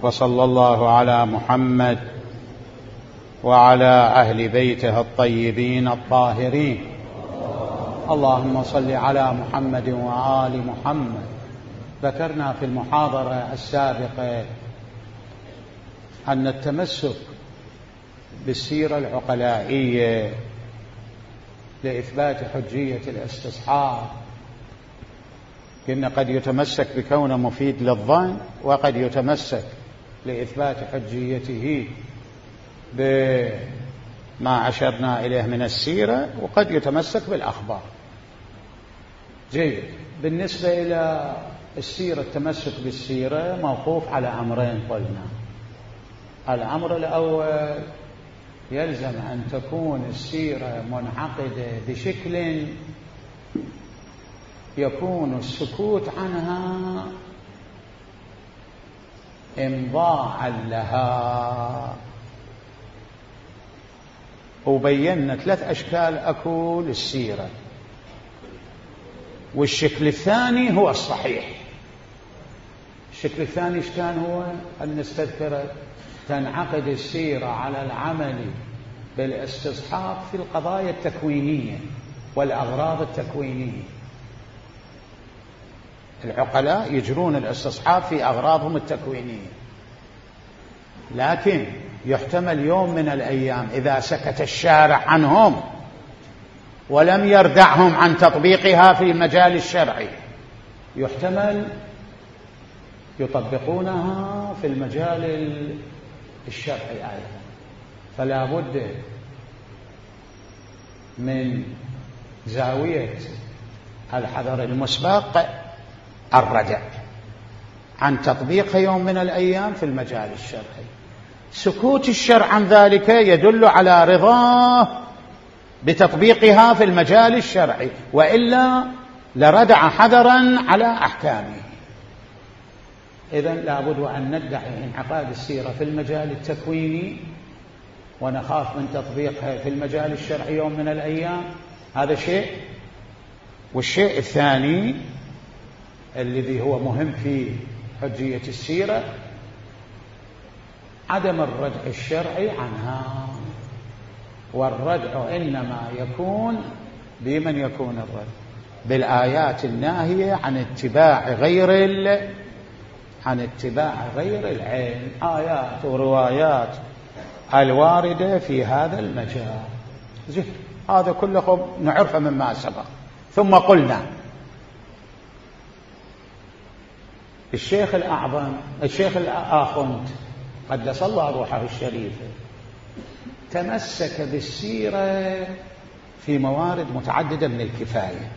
وصلى الله على محمد وعلى أهل بيته الطيبين الطاهرين. اللهم صل على محمد وآل محمد. ذكرنا في المحاضرة السابقة أن التمسك بالسيرة العقلائية لإثبات حجية الاستصحاب، إن قد يتمسك بكونه مفيد للظن، وقد يتمسك لإثبات حجيته بما أشرنا إليه من السيرة، وقد يتمسك بالأخبار. جيد. بالنسبة إلى السيرة، التمسك بالسيرة موقوف على أمرين قلنا. الأمر الأول، يلزم أن تكون السيرة منعقدة بشكل يكون السكوت عنها إمضاء لها. وبينا 3 أشكال أكو للسيرة، والشكل الثاني هو الصحيح. الشكل الثاني إيش كان هو؟ أن نستذكره: تنعقد السيرة على العمل بالاستصحاب في القضايا التكوينية والأغراض التكوينية. العقلاء يجرون الاستصحاب في أغراضهم التكوينية، لكن يحتمل يوم من الأيام إذا سكت الشارع عنهم ولم يردعهم عن تطبيقها في المجال الشرعي، يحتمل يطبقونها في المجال الشرعي أيضا. فلا بد من زاوية الحذر المسبق الردع عن تطبيقها يوم من الأيام في المجال الشرعي. سكوت الشرع عن ذلك يدل على رضاه بتطبيقها في المجال الشرعي، وإلا لردع حذرا على أحكامه. إذن لابد أن ندعي انعقاد السيرة في المجال التكويني ونخاف من تطبيقها في المجال الشرعي يوم من الأيام. هذا شيء. والشيء الثاني الذي هو مهم في حجية السيرة، عدم الردع الشرعي عنها. والردع إنما يكون بمن يكون الردع؟ بالآيات الناهية عن اتباع غير العلم، آيات وروايات الواردة في هذا المجال. هذا كله نعرفه مما سبق. ثم قلنا الشيخ الأعظم، الشيخ الآخوند قدس الله روحه الشريفة، تمسك بالسيرة في موارد متعددة من الكفاية،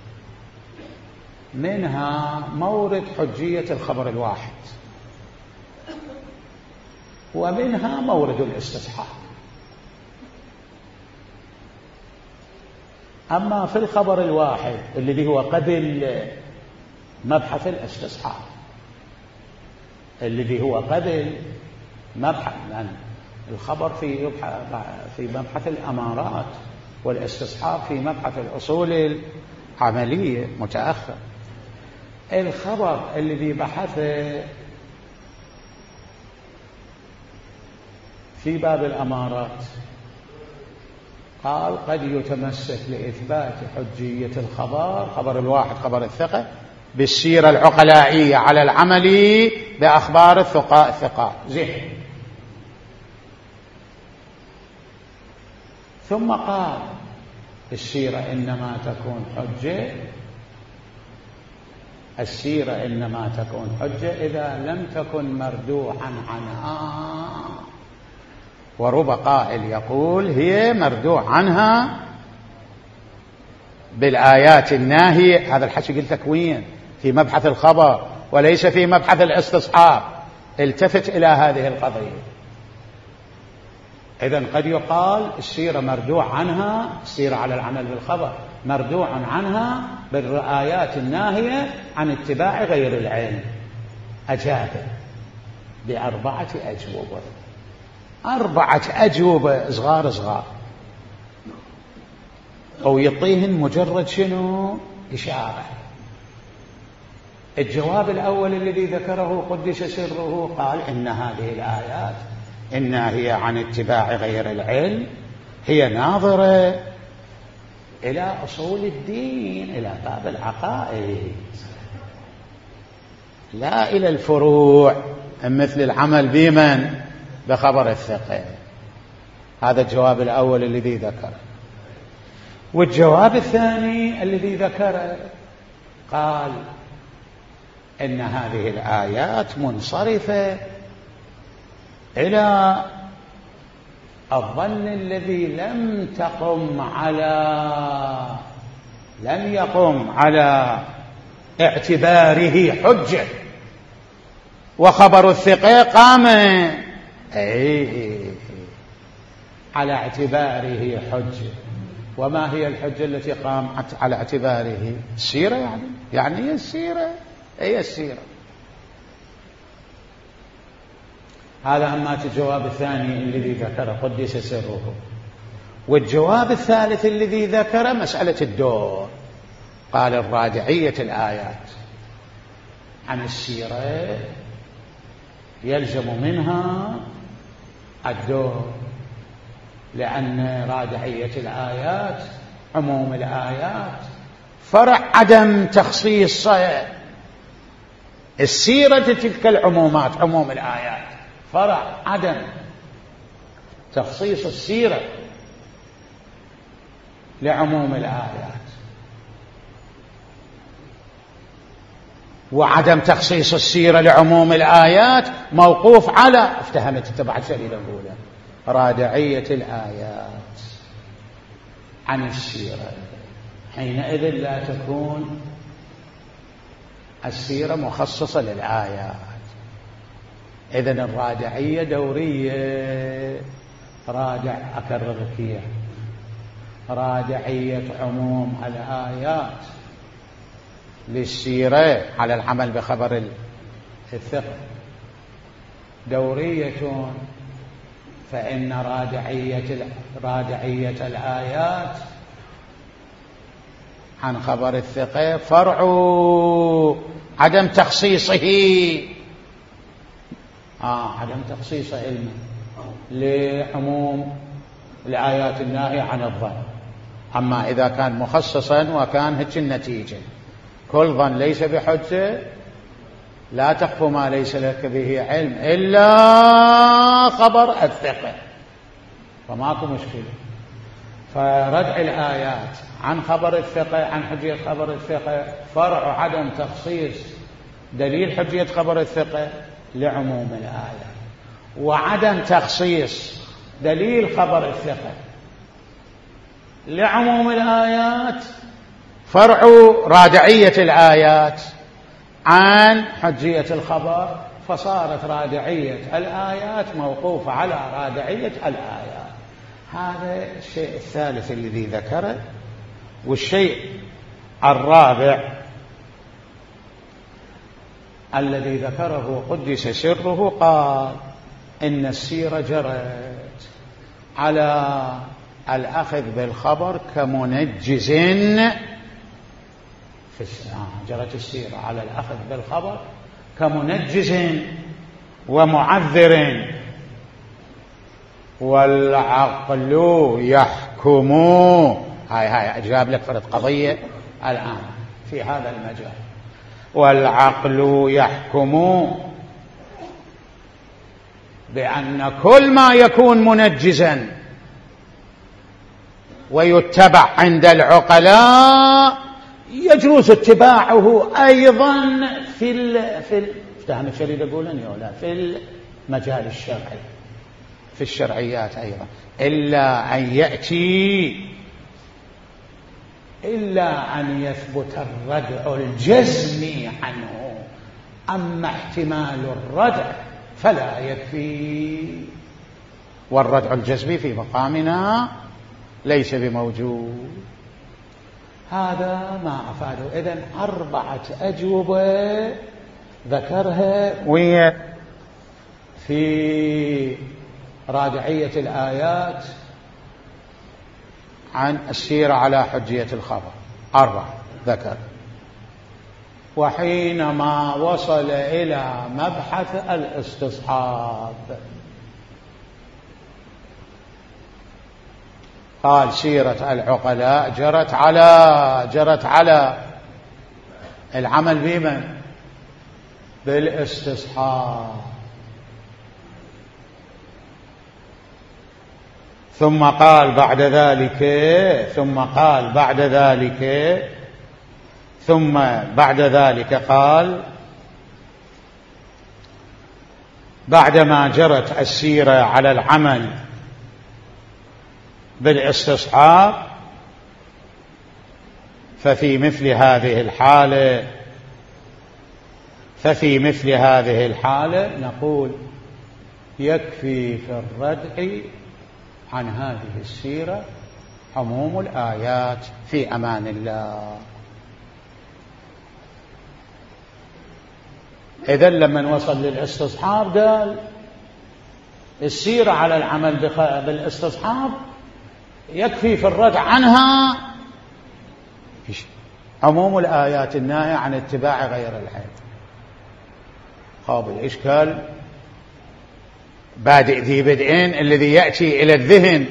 منها مورد حجية الخبر الواحد، ومنها مورد الاستصحاب. أما في الخبر الواحد الذي هو قبل مبحث الاستصحاب، الذي هو قبل مبحث، يعني الخبر في مبحث الأمارات، والاستصحاب في مبحث الأصول العملية متأخر. الخبر الذي بحثه في باب الأمارات قال قد يتمسك لإثبات حجية الخبر، خبر الواحد، خبر الثقة، بالسيرة العقلائية على العمل بأخبار الثقات. زين. ثم قال السيرة إنما تكون حجة إذا لم تكن مردوعا عنها. ورب قائل يقول هي مردوع عنها بالآيات الناهية. هذا الحكي قلت لك وين؟ في مبحث الخبر وليس في مبحث الاستصحاب. التفت إلى هذه القضية. إذن قد يقال السيرة مردوع عنها، السيرة على العمل بالخبر مردوع عنها بالآيات الناهية عن اتباع غير العلم. أجاب ب4 أجوبة، 4 أجوبة صغار، أو يعطيهن مجرد شنو؟ إشارة. الجواب الأول الذي ذكره قدس سره قال إن هذه الآيات إنها هي عن اتباع غير العلم، هي ناظرة إلى أصول الدين، إلى باب العقائد، لا إلى الفروع مثل العمل بمن بخبر الثقة. هذا الجواب الأول الذي ذكره. والجواب الثاني الذي ذكره قال إن هذه الآيات منصرفة إلى الظن الذي لم يقم على اعتباره حجة، وخبر الثقة قام على اعتباره حجة. وما هي الحجة التي قامت على اعتباره؟ السيرة، يعني هي السيرة، هي السيرة. هذا أما الجواب الثاني الذي ذكره قدس سره. والجواب الثالث الذي ذكره مسألة الدور. قال الراجعية الآيات عن السيرة يلزم منها الدور، لأن راجعية الآيات عموم الآيات فرع عدم تخصيص السيرة تلك العمومات، عموم الآيات فرع عدم تخصيص السيرة لعموم الآيات، وعدم تخصيص السيرة لعموم الآيات موقوف على افتهمت تبع الشريدة الأولى رادعية الآيات عن السيرة. حينئذ لا تكون السيرة مخصصة للآيات. إذن الرادعية دورية، رادع أكرركية، رادعية عموم الآيات للسيرة على العمل بخبر الثقة دورية. فإن رادعية الآيات عن خبر الثقة فرع عدم تخصيصه، عدم تخصيص علمه لعموم الآيات الناهية عن الظن. أما إذا كان مخصصا وكان هيك النتيجة، كل ظن ليس بحجة، لا تخف ما ليس لك به علم إلا خبر الثقة، فماكو مشكلة. فردع الآيات عن خبر الثقة، عن حجية خبر الثقة، فرع عدم تخصيص دليل حجية خبر الثقة لعموم الآية، وعدم تخصيص دليل خبر الثقة لعموم الآيات فرع رادعية الآيات عن حجية الخبر، فصارت رادعية الآيات موقوفة على رادعية الآيات. هذا الشيء الثالث الذي ذكره. والشيء الرابع الذي ذكره قدس سره قال إن السيرة جرت على الأخذ بالخبر كمنجز جرت السيرة على الأخذ بالخبر كمنجز ومعذر، والعقل يحكم. هاي أجاب لك فرد قضية الآن في هذا المجال. والعقل يحكم بأن كل ما يكون منجزا ويتبع عند العقلاء يجوز اتباعه أيضا في افتهم الشريد يقولون يولا في المجال الشرعي، في الشرعيات أيضا، إلا أن يثبت الردع الجزمي عنه. أما احتمال الردع فلا يكفي، والردع الجزمي في مقامنا ليس بموجود. هذا ما أفاده. إذن 4 أجوبة ذكرها في راجعية الآيات عن السيرة على حجية الخبر، 4 ذكر. وحينما وصل إلى مبحث الاستصحاب قال سيرة العقلاء جرت على العمل بمن؟ بالاستصحاب. ثم قال بعد ذلك قال بعدما جرت السيرة على العمل بالاستصحاب ففي مثل هذه الحالة نقول يكفي في الردع عن هذه السيرة عموم الآيات في أمان الله. إذن لما وصل للاستصحاب قال السيرة على العمل بالاستصحاب يكفي في الردع عنها عموم الآيات الناهية عن اتباع غير الحق. الإشكال بادئ ذي بدءين الذي يأتي إلى الذهن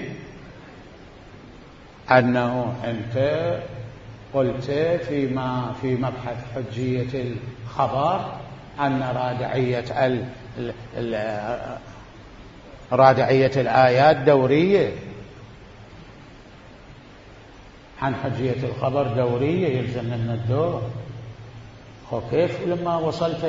أنه أنت قلت في مبحث حجية الخبر أن رادعية الآيات دورية، عن حجية الخبر دورية يلزم من الدور. كيف لما وصلت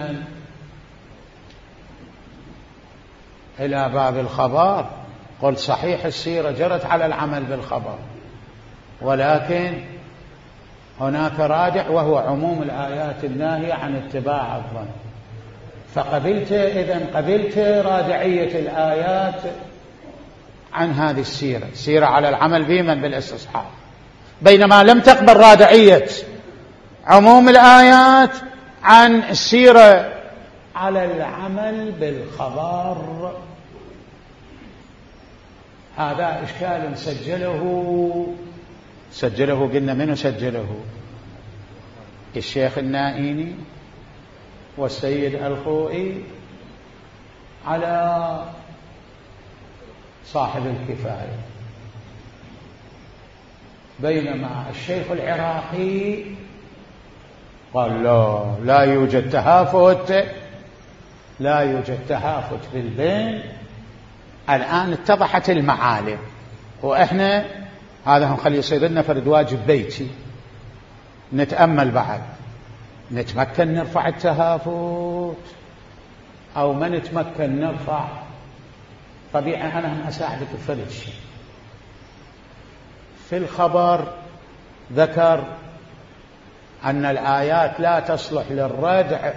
إلى باب الخبر قلت صحيح السيرة جرت على العمل بالخبر، ولكن هناك رادع وهو عموم الآيات الناهية عن اتباع الظن، قبلت رادعية الآيات عن هذه السيرة على العمل بمن؟ بالاستصحاب، بينما لم تقبل رادعية عموم الآيات عن السيرة على العمل بالخبر. هذا إشكال سجله قلنا منه سجله؟ الشيخ النائيني والسيد الخوئي على صاحب الكفاية، بينما الشيخ العراقي قال لا يوجد تهافت بالبين. الآن اتضحت المعالم، وإحنا هذا نخلي يصير لنا فرد واجب بيتي نتأمل بعد، نتمكن نرفع التهافت أو ما نتمكن نرفع. طبيعي أنا هم أساعدك بفرد شيء. في الخبر ذكر أن الآيات لا تصلح للردع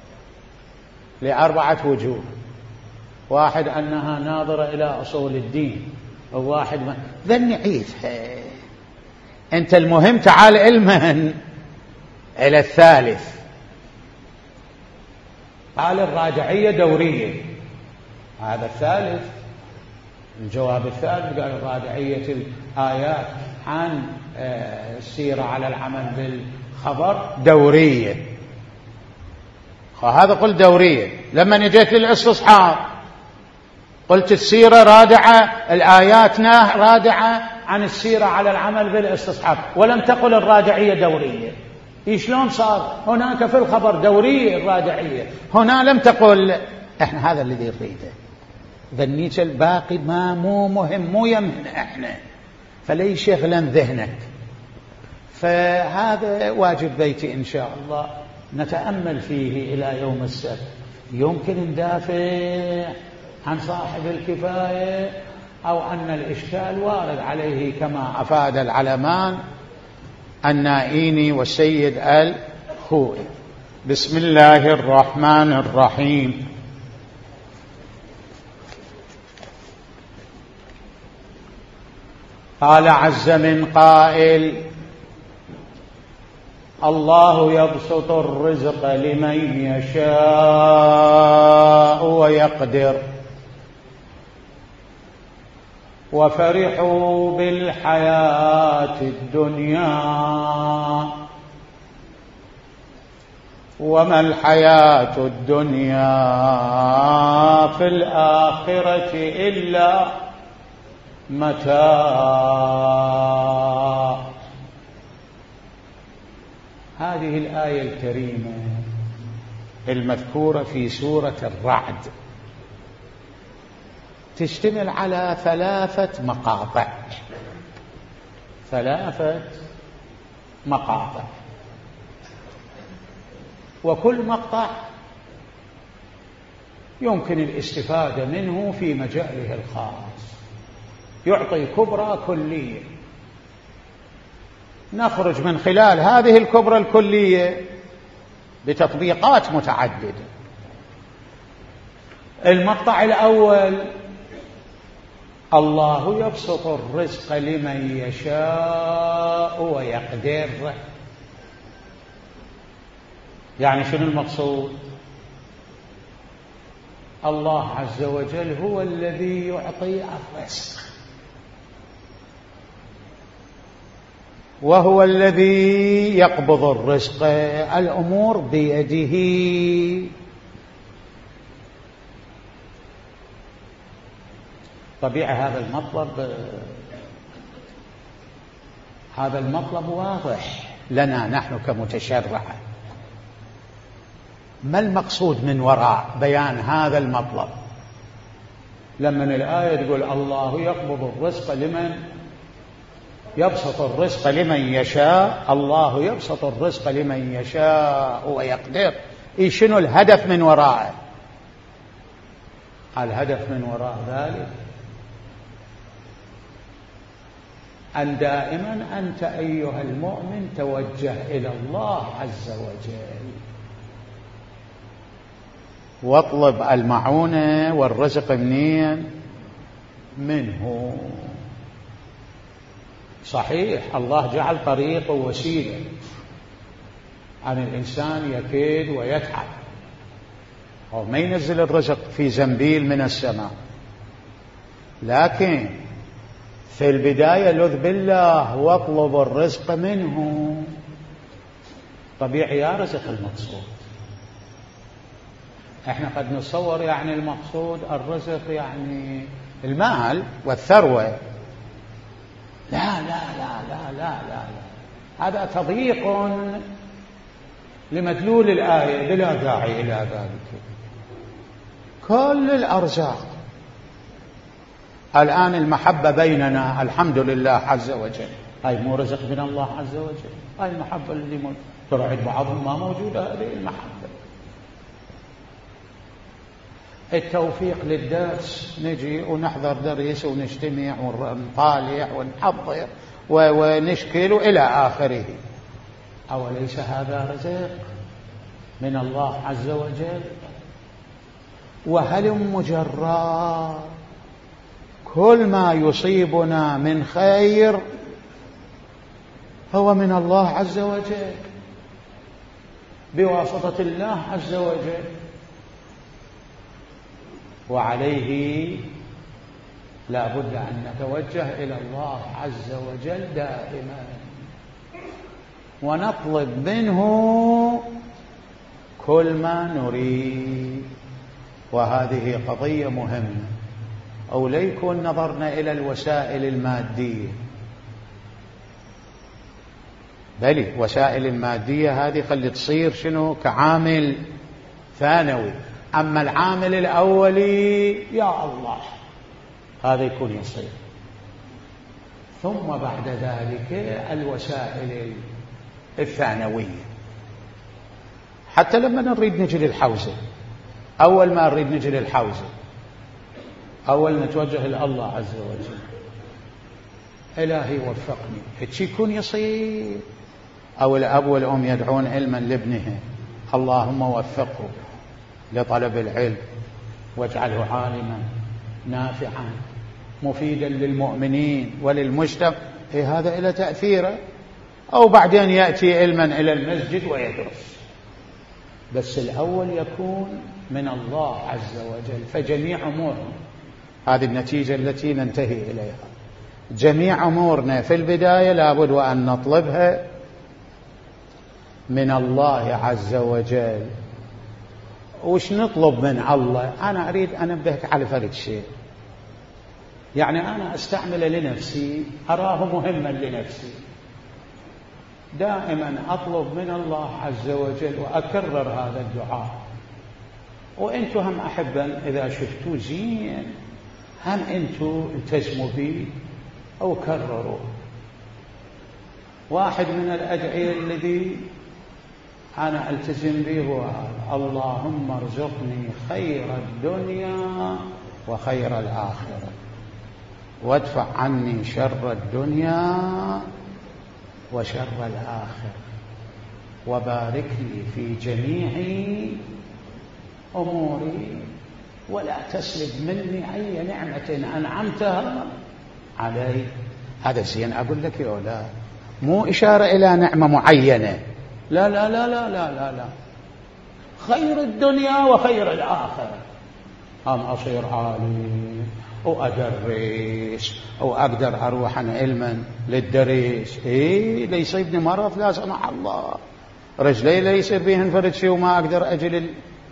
ل4 وجوه: واحد أنها ناظرة إلى أصول الدين، وواحد ذني عيثها. أنت المهم تعال علما إلى الثالث. قال الراجعية دورية، هذا الثالث. الجواب الثالث قال الراجعية الآيات عن السيرة على العمل بالخبر دورية. هذا قلت دورية. لما نجيت للاستصحاب قلت السيرة رادعة، الآيات رادعة عن السيرة على العمل بالاستصحاب، ولم تقل الراجعية دورية. شلون صار هناك في الخبر دورية الراجعية، هنا لم تقل؟ احنا هذا الذي نريده. ذنيت الباقي ما مو مهم، مو يمنا احنا، فلي شغلا ذهنك. فهذا واجب بيتي إن شاء الله نتأمل فيه إلى يوم السبت. يمكن ندافع عن صاحب الكفاية أو أن الإشكال وارد عليه كما أفاد العلمان النائيني والسيد الخوئي. بسم الله الرحمن الرحيم. قال عز من قائل: الله يبسط الرزق لمن يشاء ويقدر وفرحوا بالحياة الدنيا وما الحياة الدنيا في الآخرة إلا متاع. هذه الآية الكريمة المذكورة في سورة الرعد تشتمل على 3 مقاطع، 3 مقاطع، وكل مقطع يمكن الاستفادة منه في مجاله الخاص، يعطي كبرى كلية، نخرج من خلال هذه الكبرى الكلية بتطبيقات متعددة. المقطع الأول: الله يبسط الرزق لمن يشاء ويقدر. يعني شنو المقصود؟ الله عز وجل هو الذي يعطي الرزق، وهو الذي يقبض الرزق، الأمور بيده. طبيعي هذا المطلب واضح لنا نحن كمتشرعة. ما المقصود من وراء بيان هذا المطلب؟ لما الآية تقول الله يقبض الرزق يبسط الرزق لمن يشاء، الله يبسط الرزق لمن يشاء ويقدر، شنو الهدف من وراءه؟ الهدف من وراء ذلك أن دائما أنت أيها المؤمن توجه إلى الله عز وجل واطلب المعونة والرزق منه. صحيح الله جعل طريق ووسيلة عن الإنسان يكيد ويتعب، أو ما ينزل الرزق في زنبيل من السماء، لكن في البداية لذ بالله واطلب الرزق منه. طبيعي يا رزق المقصود. احنا قد نتصور يعني المقصود الرزق يعني المال والثروة. لا لا لا لا لا لا, لا. هذا تضييق لمدلول الآية بلا داعي إلى ذلك. كل الأرزاق الآن المحبة بيننا الحمد لله عز وجل، هاي مو رزق من الله عز وجل، هاي المحبة اللي ترى عند بعضهم ما موجودة هذه المحبة. التوفيق للدرس، نجي ونحضر درس ونجتمع ونطالع ونحضر ونشكل إلى آخره. أوليس هذا رزق من الله عز وجل؟ وهل مجرى كل ما يصيبنا من خير هو من الله عز وجل بواسطة الله عز وجل، وعليه لا بد أن نتوجه إلى الله عز وجل دائما ونطلب منه كل ما نريد. وهذه قضية مهمة، أو ليكن نظرنا إلى الوسائل المادية، بل وسائل المادية هذه خلي تصير شنو كعامل ثانوي، أما العامل الأولي يا الله هذا يكون يصير، ثم بعد ذلك الوسائل الثانوية. حتى لما نريد نجي للحوزة، أول ما نريد نجي للحوزة أول نتوجه إلى الله عز وجل، إلهي وفقني، هيك يكون يصير. أو الأب والأم يدعون علما لابنه، اللهم وفقه لطلب العلم واجعله عالما نافعا مفيدا للمؤمنين وللمجتمع، هذا إلى تأثيره. أو بعدين يأتي علما إلى المسجد ويدرس، بس الأول يكون من الله عز وجل. فجميع أمورنا، هذه النتيجة التي ننتهي إليها، جميع أمورنا في البداية لابد وأن نطلبها من الله عز وجل. وش نطلب من الله؟ أنا أريد أنبهك على فرد شيء، يعني أنا أستعمل لنفسي، أراه مهما لنفسي، دائما أطلب من الله عز وجل وأكرر هذا الدعاء. وأنتم هم أحبا إذا شفتوا زين هم أنتم التزموا به أو كرروا. واحد من الأدعية الذي أنا ألتزم به هو اللهم ارزقني خير الدنيا وخير الآخرة، وادفع عني شر الدنيا وشر الآخرة، وبارك لي في جميع أموري، ولا تسلب مني أي نعمة أنعمتها علي. هذا زين أقول لك يا لا، مو إشارة إلى نعمة معينة، لا لا لا لا لا لا, لا. خير الدنيا وخير الآخرة. أم أصير عالم وأدرس أو أقدر أروح عن علما للدرس، لا يصيبني مرض لا سمح الله، رجلي لا يصير بيهن فرد شيء وما أقدر أجل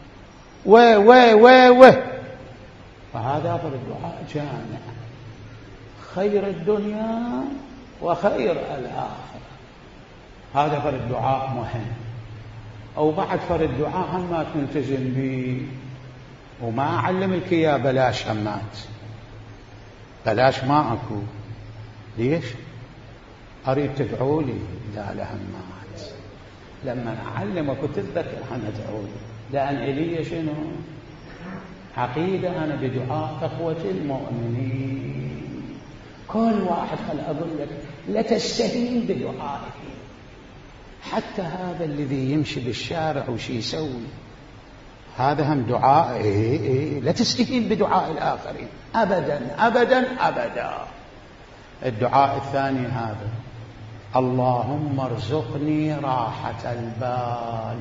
فهذا فرد دعاء جامع، خير الدنيا وخير الآخرة. هذا فرد دعاء مهم. أو بعد فرد دعاء همات نلتزم به، وما أعلمك يا بلاش همات، بلاش ما أكو. ليش؟ أريد تدعوا لي، لا لهمات. لما أعلمك وتتذكر أنا أدعو لي، لأن إلي شنو؟ عقيدة أنا بدعاء أخوة المؤمنين. كل واحد خل أقول لك لا تستهين بدعائه، حتى هذا الذي يمشي بالشارع وش يسوي، هذا هم دعاء. لا تستهين بدعاء الآخرين أبدا أبدا أبدا. الدعاء الثاني هذا اللهم ارزقني راحة البال.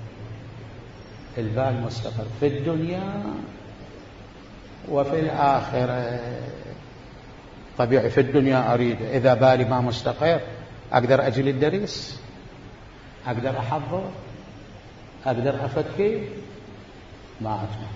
البال مستقر في الدنيا وفي الآخرة. طبيعي في الدنيا أريد إذا بالي ما مستقر أقدر أجل الدرس، أقدر أحضر، أقدر أفكر، ما أتمنى.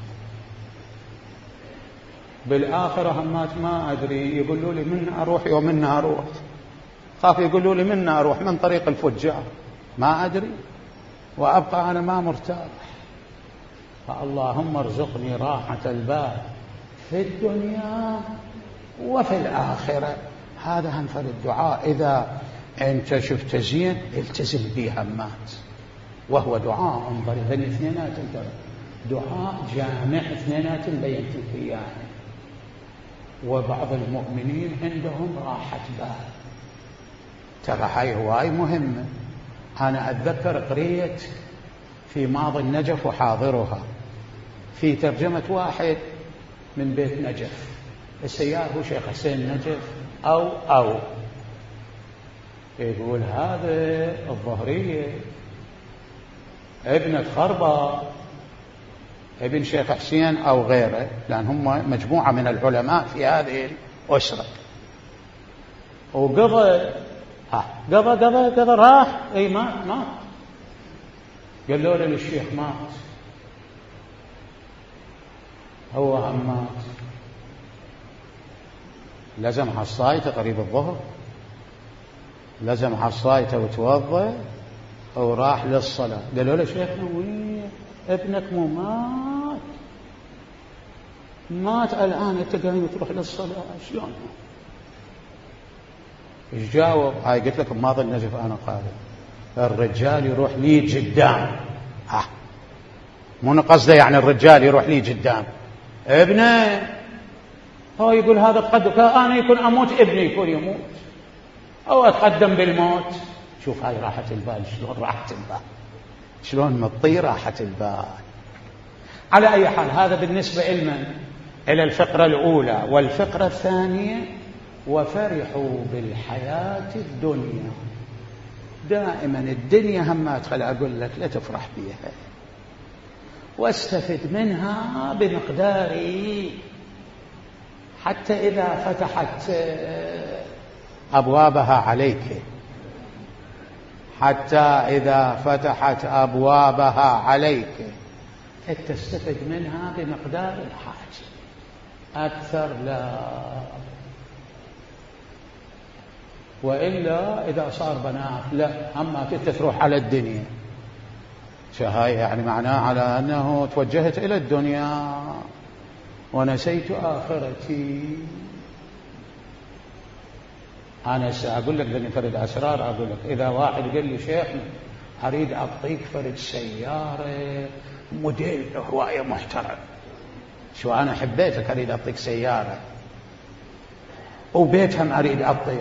بالآخرة همات ما أدري، يقولوا لي من أروح ومن أروح، خاف يقولوا لي من أروح من طريق الفجار، ما أدري، وأبقى أنا ما مرتاح. فاللهم ارزقني راحة البال في الدنيا وفي الآخرة. هذا هنفر الدعاء. إذا أنت شفت زين التزم به همات، وهو دعاء ضريب اثنينات، دعاء جامع اثنينات بينت الكيان. وبعض المؤمنين عندهم راحة بال، ترى هاي هواي مهمة. أنا أتذكر قريت في ماضي النجف وحاضرها في ترجمة واحد من بيت نجف، السيار هو شيخ حسين نجف أو يقول هذا الظهرية ابنة خربة ابن شيخ حسين أو غيره، لأن هم مجموعة من العلماء في هذه الأسرة. وقضى راح مات. قالوا له الشيخ مات، هو هم مات. لزم حصايته قريب الظهر، لزم حصايته وتوضى وراح للصلاة. قالوا له شيخنا وين ابنك؟ مو مات الآن انت قايم تروح للصلاة، شلون؟ ايش جاوب؟ هاي قلت لك بماضي النجف أنا قادم. الرجال يروح لي قدام، مو قصده يعني الرجال يروح لي قدام ابنه. هو يقول هذا تقدم، أنا يكون أموت ابني يكون يموت، أو أتقدم بالموت. شوف هاي راحة البال، شلون راحة البال، شلون مطي راحة البال. على أي حال هذا بالنسبة إلى الفقرة الأولى. والفقرة الثانية وفرحوا بالحياة الدنيا. دائما الدنيا همات خل أقول لك لا تفرح بها، واستفد منها بمقداري، حتى إذا فتحت أبوابها عليك، حتى إذا فتحت أبوابها عليك تستفد منها بمقدار الحاجة، أكثر لا. وإلا إذا صار بنات لا، أما تروح على الدنيا، فهاي يعني معناه على أنه توجهت إلى الدنيا ونسيت آخرتي. أنا سأقول لك بني فرد أسرار، أقول لك إذا واحد قال لي شيخنا أريد أعطيك فرد سيارة موديل هواية محترم، شو أنا حبيتك أريد أعطيك سيارة وبيت هم أريد أعطيه،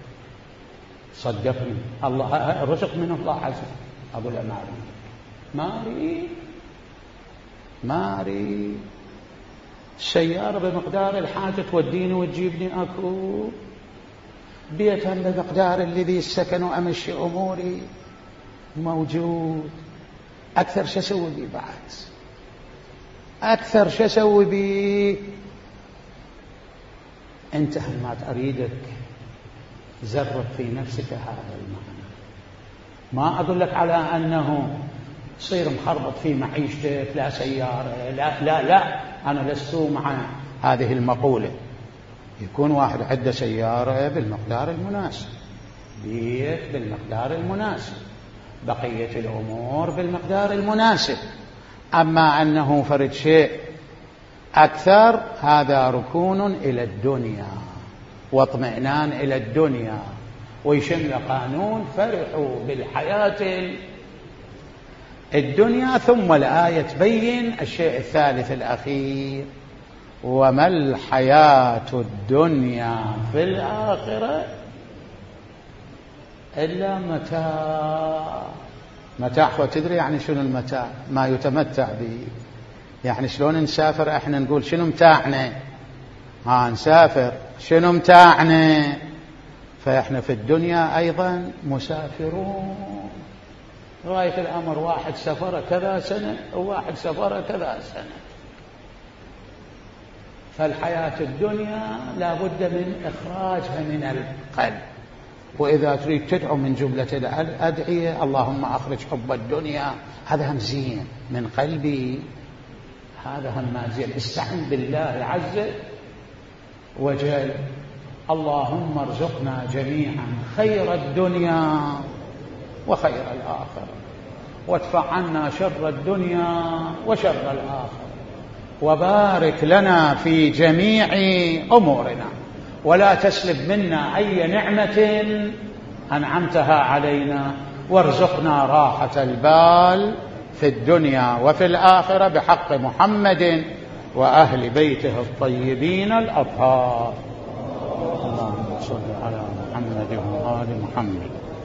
صدقني الله رزق من الله عز وجل، أقول له ما أريد سيارة بمقدار الحاجة توديني وتجيبني أكو، بيتا بمقدار الذي السكن وأمشي أموري موجود، أكثر شو أسوي بي بعد؟ أكثر شو أسوي بي؟ أنت ما أريدك زرب في نفسك هذا المعنى. ما أقول لك على أنه تصير مخربط في معيشتك، لا سيارة لا، أنا لست مع هذه المقولة. يكون واحد عنده سيارة بالمقدار المناسب، بيت بالمقدار المناسب، بقية الأمور بالمقدار المناسب. أما أنه فرد شيء أكثر، هذا ركون إلى الدنيا واطمئنان إلى الدنيا، ويشمل قانون فرحوا بالحياة الدنيا. ثم الآية تبين الشيء الثالث الأخير: وما الحياة الدنيا في الآخرة إلا متاع. وتدري يعني شنو المتاع؟ ما يتمتع به. يعني شلون نسافر احنا نقول شنو متاعنا؟ نسافر شنو متاعنا؟ فاحنا في الدنيا أيضا مسافرون. غاية الأمر واحد سفر كذا سنة وواحد سفر كذا سنة. فالحياة الدنيا لا بد من إخراجها من القلب. وإذا تريد تدعو من جملة الأدعية اللهم أخرج حب الدنيا، هذا هم زين من قلبي، هذا هم زين. استعن بالله عز وجل. اللهم ارزقنا جميعا خير الدنيا وخير الآخرة، وادفع عنا شر الدنيا وشر الآخرة، وبارك لنا في جميع أمورنا، ولا تسلب منا أي نعمة أنعمتها علينا، وارزقنا راحة البال في الدنيا وفي الآخرة بحق محمد وأهل بيته الطيبين الأطهار. اللهم صل على محمد وآل محمد.